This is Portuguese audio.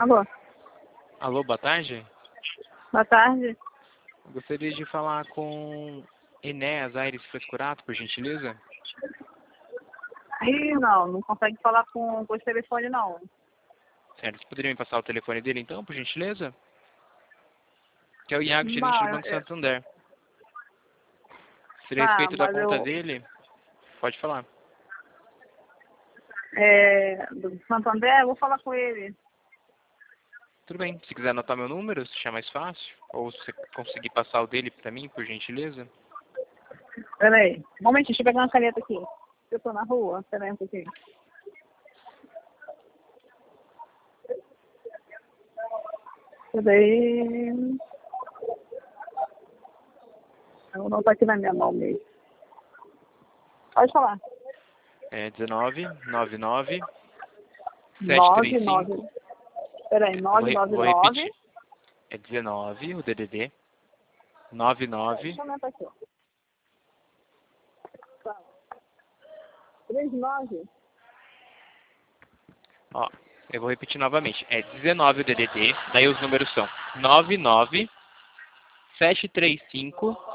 Alô, Alô, boa tarde. boa tarde. Gostaria de falar com Enéas Aires Frescurato, por gentileza. Ih, não consegue falar com esse telefone, não. Certo, você poderia me passar o telefone dele então, por gentileza? Que é o Iago, gerente do Não, Banco Santander. Seria a tá, respeito da mas conta dele? Pode falar. do Santander, eu vou falar com ele. Tudo bem, se quiser anotar meu número, se achar mais fácil. Ou se você conseguir passar o dele para mim, por gentileza. Peraí, um momentinho, deixa eu pegar uma caneta aqui. Eu tô na rua, peraí um pouquinho. Peraí. Eu não tá aqui na minha mão mesmo. Pode falar. É 19 99 99. 735. Peraí, Vou 999. repetir. É 19, o DDD. 99. Deixa eu anotar aqui, ó. 39. Ó, eu vou repetir novamente. É 19 o DDD, daí os números são 99 735